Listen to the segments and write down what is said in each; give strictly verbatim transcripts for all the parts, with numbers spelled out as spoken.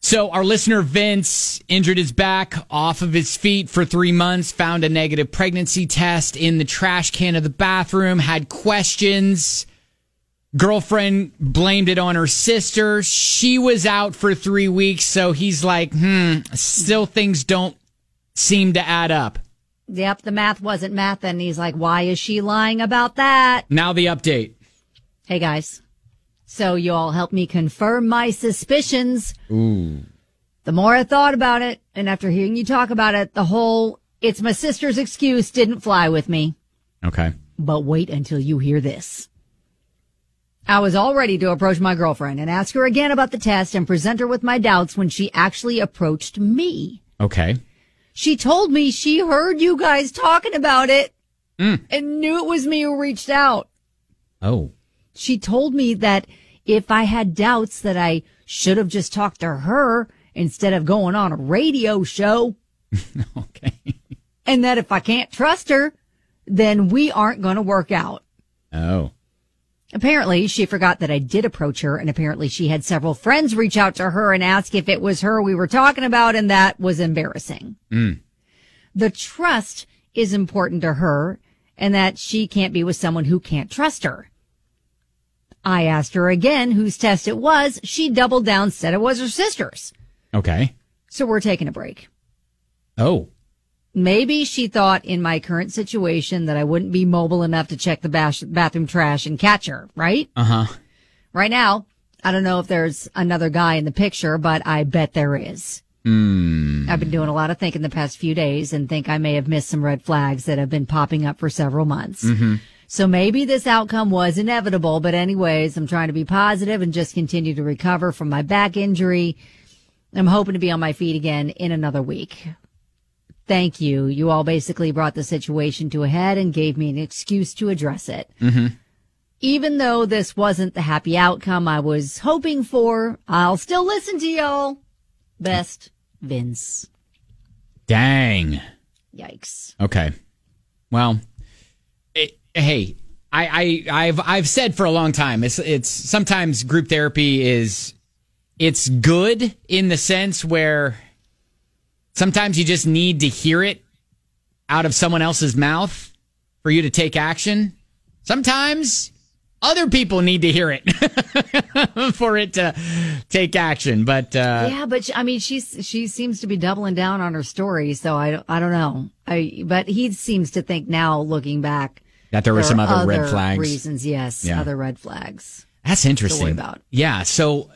So our listener Vince injured his back, off of his feet for three months, found a negative pregnancy test in the trash can of the bathroom, had questions. Girlfriend blamed it on her sister. She was out for three weeks, so he's like, hmm, still things don't seem to add up. Yep, the math wasn't math, and he's like, why is she lying about that? Now the update. Hey, guys. So you all helped me confirm my suspicions. Ooh. The more I thought about it, and after hearing you talk about it, the whole it's my sister's excuse didn't fly with me. Okay. But wait until you hear this. I was all ready to approach my girlfriend and ask her again about the test and present her with my doubts when she actually approached me. Okay. She told me she heard you guys talking about it mm. and knew it was me who reached out. Oh. She told me that if I had doubts that I should have just talked to her instead of going on a radio show. Okay. And that if I can't trust her, then we aren't going to work out. Oh. Apparently, she forgot that I did approach her, and apparently she had several friends reach out to her and ask if it was her we were talking about, and that was embarrassing. Mm. The trust is important to her, and that she can't be with someone who can't trust her. I asked her again whose test it was. She doubled down, said it was her sister's. Okay. So we're taking a break. Oh. Maybe she thought in my current situation that I wouldn't be mobile enough to check the bash- bathroom trash and catch her, right? Uh-huh. Right now, I don't know if there's another guy in the picture, but I bet there is. Mm. I've been doing a lot of thinking the past few days and think I may have missed some red flags that have been popping up for several months. Mm-hmm. So maybe this outcome was inevitable, but anyways, I'm trying to be positive and just continue to recover from my back injury. I'm hoping to be on my feet again in another week. Thank you. You all basically brought the situation to a head and gave me an excuse to address it. Mm-hmm. Even though this wasn't the happy outcome I was hoping for, I'll still listen to y'all. Best, Vince. Dang. Yikes. Okay. Well, it, hey, I, I, I've, I've said for a long time, it's, it's sometimes group therapy is, it's good in the sense where sometimes you just need to hear it out of someone else's mouth for you to take action. Sometimes other people need to hear it for it to take action. But uh, yeah, but she, I mean, she's she seems to be doubling down on her story. So I, I don't know. I but he seems to think now, looking back, that there were some other, other red flags. Reasons, yes, yeah. other red flags. That's interesting. To worry about. Yeah, so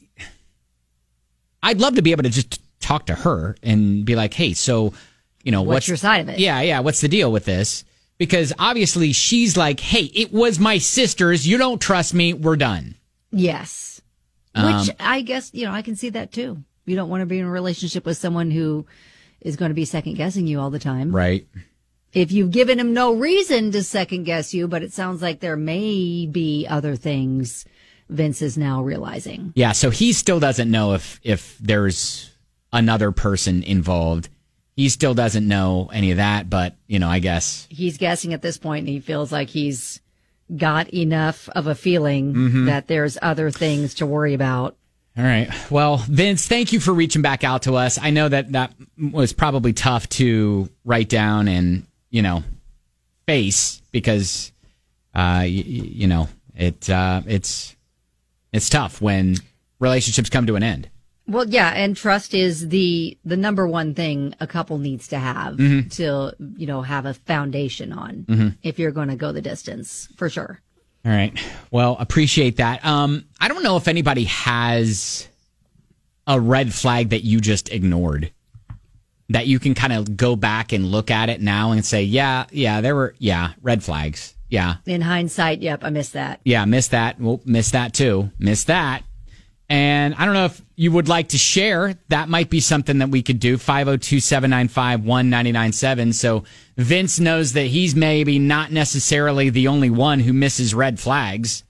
I'd love to be able to just talk to her and be like, hey, so, you know, what's, what's your side of it? Yeah, yeah. What's the deal with this? Because obviously she's like, hey, it was my sister's. You don't trust me. We're done. Yes. Um, Which I guess, you know, I can see that too. You don't want to be in a relationship with someone who is going to be second guessing you all the time. Right. If you've given him no reason to second guess you, but it sounds like there may be other things Vince is now realizing. Yeah. So he still doesn't know if, if there's another person involved. He still doesn't know any of that, but, you know, I guess he's guessing at this point, and he feels like he's got enough of a feeling mm-hmm. that there's other things to worry about. All right. Well, Vince, thank you for reaching back out to us. I know that that was probably tough to write down and, you know, face because, uh, you, you know, it uh, it's it's tough when relationships come to an end. Well, yeah, and trust is the the number one thing a couple needs to have mm-hmm. to, you know, have a foundation on mm-hmm. if you're going to go the distance, for sure. All right. Well, appreciate that. Um, I don't know if anybody has a red flag that you just ignored, that you can kind of go back and look at it now and say, yeah, yeah, there were, yeah, red flags. Yeah. In hindsight, yep, I missed that. Yeah, missed that. Well, missed that too. Missed that. And I don't know if you would like to share. That might be something that we could do. five oh two, seven nine five, one nine nine seven. So Vince knows that he's maybe not necessarily the only one who misses red flags.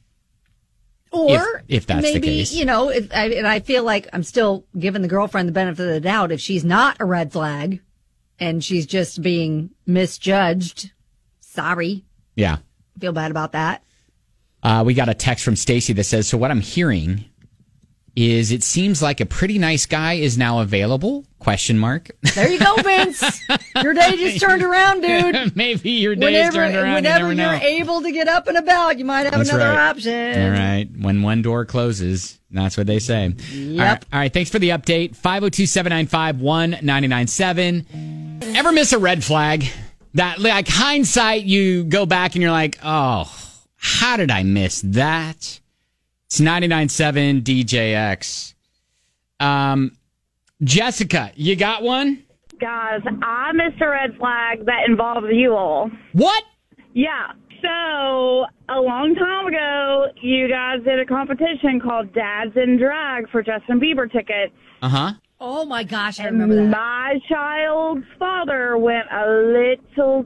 Or if, if that's maybe, the case. you know, if, I, and I feel like I'm still giving the girlfriend the benefit of the doubt. If she's not a red flag and she's just being misjudged, sorry. Yeah. Feel bad about that. Uh, we got a text from Stacy that says, so what I'm hearing is it seems like a pretty nice guy is now available? Question mark. There you go, Vince. Your day just turned around, dude. Maybe your day whenever, has turned around. Whenever you you're never know. able to get up and about, you might have That's another right. option. All right. When one door closes, that's what they say. Yep. All right. All right. Thanks for the update. five oh two, seven nine five, one nine nine seven. Ever miss a red flag? That, like, hindsight, you go back and you're like, oh, how did I miss that? It's ninety-nine point seven D J X. Um, Jessica, you got one? Guys, I missed a red flag that involves you all. What? Yeah. So, a long time ago, you guys did a competition called Dads in Drag for Justin Bieber tickets. Uh-huh. Oh, my gosh, I remember that. My child's father went a little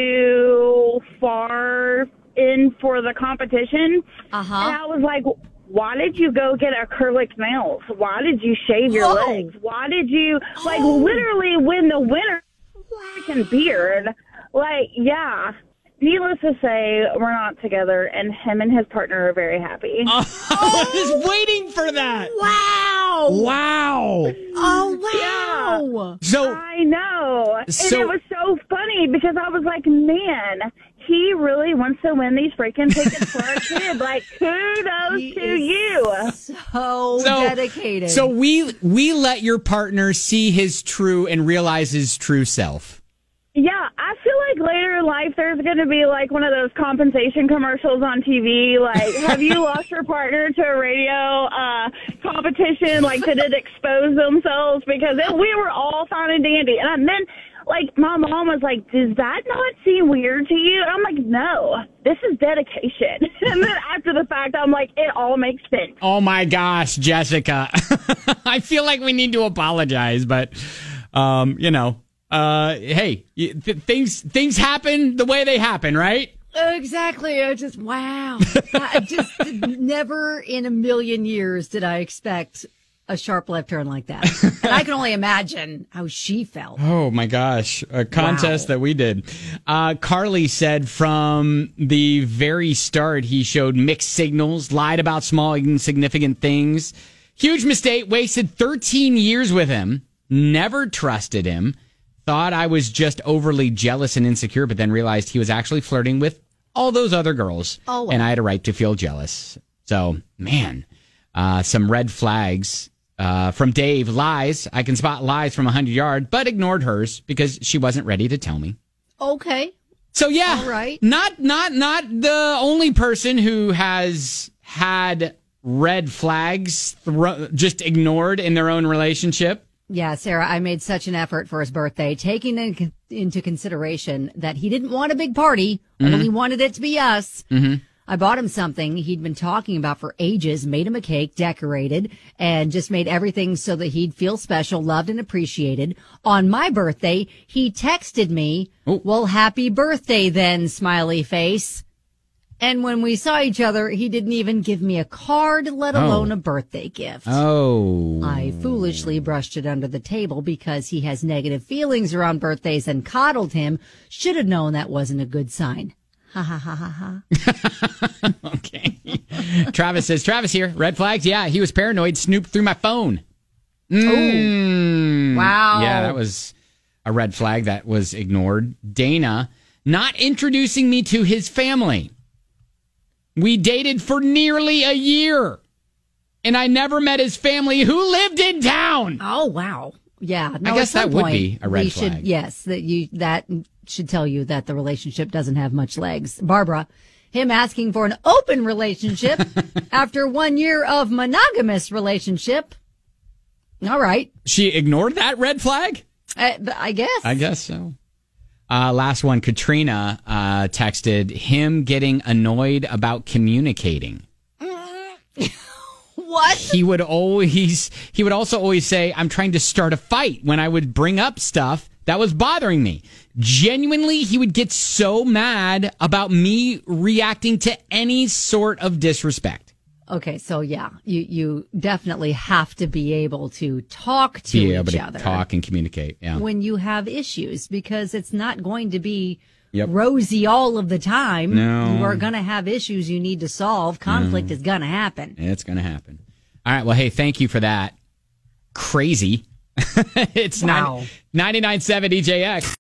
too far in for the competition. Uh-huh. And I was like, why did you go get acrylic nails? Why did you shave your Oh. legs? Why did you, like, Oh. literally win the winner freaking beard? Like, yeah. Needless to say, we're not together, and him and his partner are very happy. Oh, I was waiting for that. Wow. Wow. Oh, wow. So, I know. And So- it was so funny because I was like, man, he really wants to win these freaking tickets for our kid. Like, kudos He to is you. So, so dedicated. So we we let your partner see his true and realize his true self. Yeah, I feel like later in life there's going to be like one of those compensation commercials on T V. Like, have you lost your partner to a radio uh, competition? Like, did it expose themselves? Because it, we were all fine and dandy. And then, like, my mom was like, does that not seem weird to you? And I'm like, no, this is dedication. And then after the fact, I'm like, it all makes sense. Oh my gosh, Jessica. I feel like we need to apologize, but um, you know, uh, hey, y- th- things things happen the way they happen, right? Exactly. I just, wow. I just never in a million years did I expect a sharp left turn like that. And I can only imagine how she felt. Oh my gosh, a contest Wow. that we did. Uh, Carly said from the very start, he showed mixed signals, lied about small, insignificant things. Huge mistake, wasted thirteen years with him, never trusted him, thought I was just overly jealous and insecure, but then realized he was actually flirting with all those other girls. Oh, wow. And I had a right to feel jealous. So, man, uh, some red flags. Uh, from Dave, lies. I can spot lies from one hundred yards, but ignored hers because she wasn't ready to tell me. Okay. So yeah, All right. not not not the only person who has had red flags thro- just ignored in their own relationship. Yeah, Sarah, I made such an effort for his birthday, taking in, into consideration that he didn't want a big party, Mm-hmm. only wanted it to be us. Mm-hmm. I bought him something he'd been talking about for ages, made him a cake, decorated, and just made everything so that he'd feel special, loved, and appreciated. On my birthday, he texted me, Oh. well, happy birthday then, smiley face. And when we saw each other, he didn't even give me a card, let alone Oh. a birthday gift. Oh, I foolishly brushed it under the table because he has negative feelings around birthdays and coddled him. Should have known that wasn't a good sign. Ha ha ha ha ha. okay. Travis says, Travis here. Red flags. Yeah, he was paranoid. Snooped through my phone. Mm. Wow. Yeah, that was a red flag that was ignored. Dana, not introducing me to his family. We dated for nearly a year, and I never met his family who lived in town. Oh, wow. Yeah. No, I guess at some that would point, be a red we flag. Should, yes, that you that should tell you that the relationship doesn't have much legs. Barbara, him asking for an open relationship after one year of monogamous relationship. All right. She ignored that red flag? I, I guess. I guess so. Uh, last one, Katrina uh, texted him getting annoyed about communicating. What? He would always, he would also always say, I'm trying to start a fight when I would bring up stuff that was bothering me. Genuinely, he would get so mad about me reacting to any sort of disrespect. Okay, so yeah, you you definitely have to be able to talk to Be able each to other talk and communicate. Yeah. when you have issues, because it's not going to be Yep. rosy all of the time. No. You are going to have issues you need to solve. Conflict is going to happen. It's going to happen. All right. Well, hey, thank you for that. Crazy. It's wow. ninety-nine point seven E J X.